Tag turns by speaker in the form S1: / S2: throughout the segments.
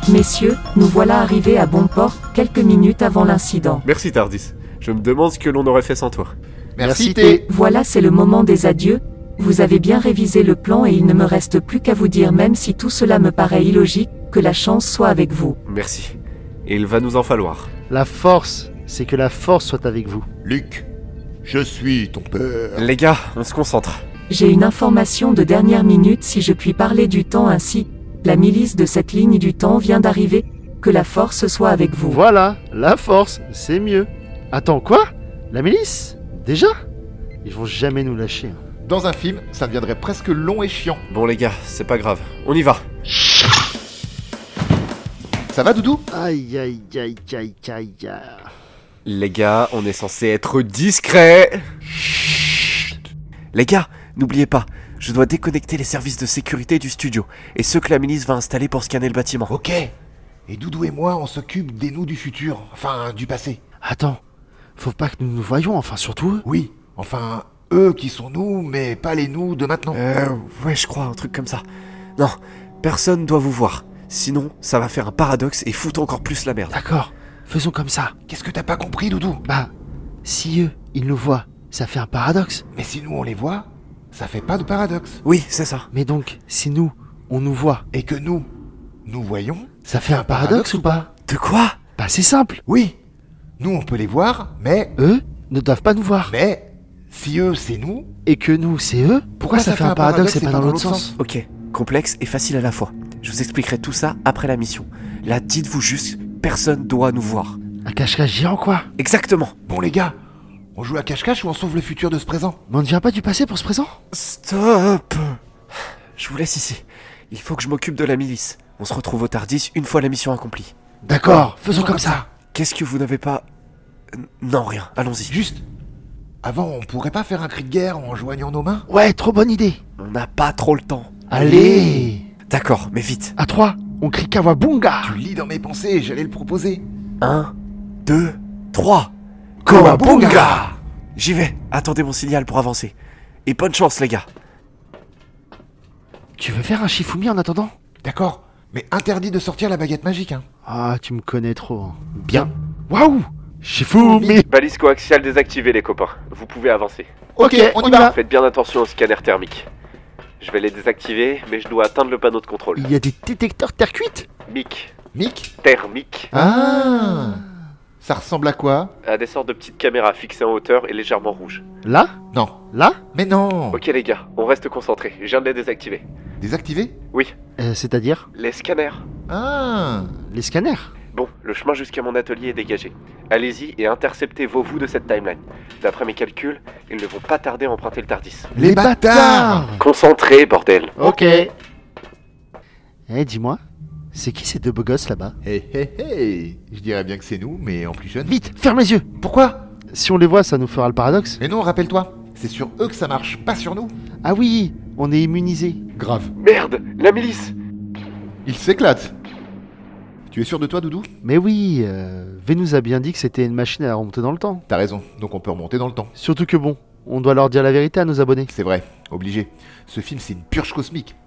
S1: Messieurs, nous voilà arrivés à bon port, quelques minutes avant l'incident.
S2: Merci Tardis. Je me demande ce que l'on aurait fait sans toi.
S3: Merci T.
S1: Voilà, c'est le moment des adieux. Vous avez bien révisé le plan et il ne me reste plus qu'à vous dire, même si tout cela me paraît illogique, que la chance soit avec vous.
S2: Merci. Et il va nous en falloir.
S3: La force, c'est que la force soit avec vous.
S4: Luc, je suis ton père.
S2: Les gars, on se concentre.
S1: J'ai une information de dernière minute, si je puis parler du temps ainsi. La milice de cette ligne du temps vient d'arriver. Que la force soit avec vous.
S3: Voilà, la force, c'est mieux. Attends, quoi? La milice? Déjà? Ils vont jamais nous lâcher.
S4: Dans un film, ça deviendrait presque long et chiant.
S2: Bon les gars, c'est pas grave. On y va.
S4: Ça va, Doudou?
S3: Aïe, aïe, aïe, aïe, aïe, aïe.
S2: Les gars, on est censé être discret. Les gars, n'oubliez pas, je dois déconnecter les services de sécurité du studio et ceux que la milice va installer pour scanner le bâtiment.
S4: Ok. Et Doudou et moi, on s'occupe des nous du futur. Enfin, du passé.
S3: Attends, faut pas que nous nous voyions, enfin surtout eux.
S4: Oui, enfin, eux qui sont nous, mais pas les nous de maintenant.
S2: Ouais, je crois, un truc comme ça. Non, personne doit vous voir. Sinon, ça va faire un paradoxe et foutre encore plus la merde.
S3: D'accord, faisons comme ça.
S4: Qu'est-ce que t'as pas compris, Doudou?
S3: Bah, si eux, ils nous voient, ça fait un paradoxe.
S4: Mais si nous on les voit, ça fait pas de paradoxe.
S2: Oui, c'est ça.
S3: Mais donc, si nous, on nous voit,
S4: Et que nous voyons,
S3: ça fait un paradoxe ou pas?
S2: De quoi?
S3: Bah c'est simple.
S4: oui. Nous on peut les voir, mais
S3: Eux ne doivent pas nous voir.
S4: si eux c'est nous,
S3: Et que nous, c'est eux, pourquoi ça fait un paradoxe et pas dans l'autre sens?
S2: Ok, complexe et facile à la fois. Je vous expliquerai tout ça après la mission. Là, dites-vous juste, personne doit nous voir.
S3: Un cache-cache géant quoi?
S2: Exactement.
S4: bon les gars, on joue à cache-cache ou on sauve le futur de ce présent?
S3: Mais on ne vient pas du passé pour ce présent?
S2: Stop. Je vous laisse ici. Il faut que je m'occupe de la milice. On se retrouve au Tardis une fois la mission accomplie.
S3: D'accord, faisons comme ça.
S2: Qu'est-ce que vous n'avez pas... Non, rien. Allons-y.
S4: Juste, avant on pourrait pas faire un cri de guerre en joignant nos mains?
S3: Ouais, trop bonne idée.
S2: On n'a pas trop le temps.
S3: Allez.
S2: D'accord, mais vite.
S3: À 3, on crie Kawabunga.
S4: Tu lis dans mes pensées, j'allais le proposer.
S2: 1, 2, 3.
S4: Kawabunga!
S2: J'y vais. Attendez mon signal pour avancer. Et bonne chance, les gars.
S3: Tu veux faire un Shifumi en attendant?
S4: D'accord, mais interdit de sortir la baguette magique, hein.
S3: Ah, tu me connais trop. Hein. Bien. Waouh, Shifumi.
S2: Balise coaxiale désactivée, les copains. Vous pouvez avancer.
S4: Ok, on y va.
S2: Faites bien attention au scanner thermique. Je vais les désactiver, mais je dois atteindre le panneau de contrôle.
S3: Il y a des détecteurs terre cuite?
S2: Mic.
S4: Mick?
S2: Thermique.
S4: Ah. Ça ressemble à quoi?
S2: À des sortes de petites caméras fixées en hauteur et légèrement rouges.
S3: Là?
S4: Non.
S3: Là?
S4: Mais non.
S2: Ok les gars, on reste concentrés. Je viens de les désactiver.
S4: Désactivé?
S2: Oui,
S3: C'est-à-dire?
S2: les scanners.
S4: Ah.
S3: Les scanners?
S2: Bon, le chemin jusqu'à mon atelier est dégagé. Allez-y et interceptez vos vous de cette timeline. D'après mes calculs, ils ne vont pas tarder à emprunter le Tardis.
S4: Les bâtards!
S2: Concentrés, bordel.
S3: Ok. Dis-moi, c'est qui ces deux beaux gosses là-bas?
S4: Hé hé hé. Je dirais bien que c'est nous, mais en plus jeune.
S3: Vite, ferme les yeux.
S4: Pourquoi?
S3: Si on les voit, ça nous fera le paradoxe.
S4: Mais non, rappelle-toi, c'est sur eux que ça marche, pas sur nous.
S3: Ah oui, on est immunisés.
S4: Grave.
S2: Merde, la milice.
S4: Il s'éclate. Tu es sûr de toi, Doudou?
S3: Mais oui, V nous a bien dit que c'était une machine à remonter dans le temps.
S4: T'as raison, donc on peut remonter dans le temps.
S3: Surtout que bon, on doit leur dire la vérité à nos abonnés.
S4: C'est vrai, obligé. Ce film, c'est une purge cosmique.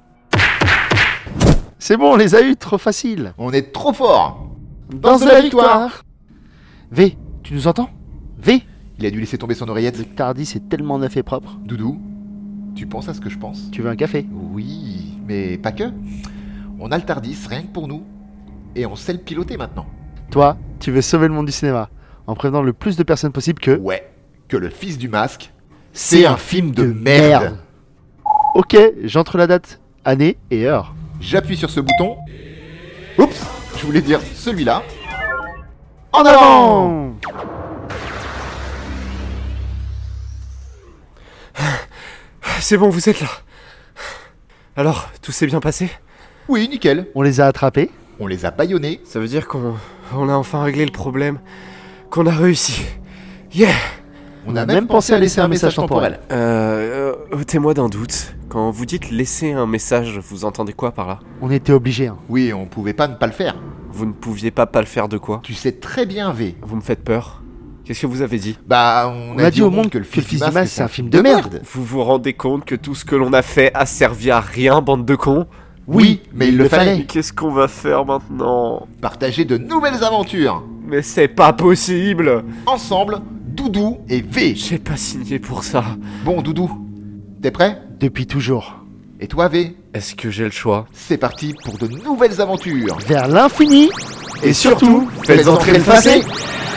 S3: C'est bon, on les a eu, trop facile.
S4: On est trop fort.
S3: Danse de la victoire. V, tu nous entends? V,
S4: Il a dû laisser tomber son oreillette.
S3: le Tardis est tellement neuf et propre.
S4: Doudou, tu penses à ce que je pense?
S3: Tu veux un café?
S4: Oui, mais pas que. On a le Tardis, rien que pour nous. Et on sait le piloter maintenant.
S3: Toi, tu veux sauver le monde du cinéma en prévenant le plus de personnes possible que...
S4: Ouais, que le fils du masque, c'est un film de merde.
S3: Ok, j'entre la date, année et heure.
S4: J'appuie sur ce bouton. Oups, je voulais dire celui-là.
S3: En avant!
S2: C'est bon, vous êtes là. Alors, tout s'est bien passé?
S4: Oui, nickel.
S3: On les a attrapés.
S4: On les a bâillonnés.
S2: Ça veut dire qu'on a enfin réglé le problème, qu'on a réussi. Yeah!
S4: On a même pensé à laisser un message temporel.
S2: Ôtez-moi d'un doute. Quand vous dites laisser un message, vous entendez quoi par là?
S3: On était obligés. Hein.
S4: Oui, on pouvait pas ne pas le faire.
S2: Vous ne pouviez pas le faire de quoi?
S4: Tu sais très bien, V.
S2: Vous me faites peur. Qu'est-ce que vous avez dit?
S4: Bah,
S3: On a dit au monde que le fils du masque, c'est un film de merde.
S2: Vous vous rendez compte que tout ce que l'on a fait a servi à rien, bande de cons?
S4: Oui, mais il le
S2: Mais
S4: fallait.
S2: qu'est-ce qu'on va faire maintenant?
S4: Partager de nouvelles aventures.
S2: Mais c'est pas possible!
S4: Ensemble, Doudou et V.
S2: J'ai pas signé pour ça.
S4: Bon, Doudou, t'es prêt?
S3: Depuis toujours.
S4: Et toi, V?
S2: Est-ce que j'ai le choix?
S4: C'est parti pour de nouvelles aventures.
S3: Vers l'infini.
S4: Et surtout, faites entrer le passé.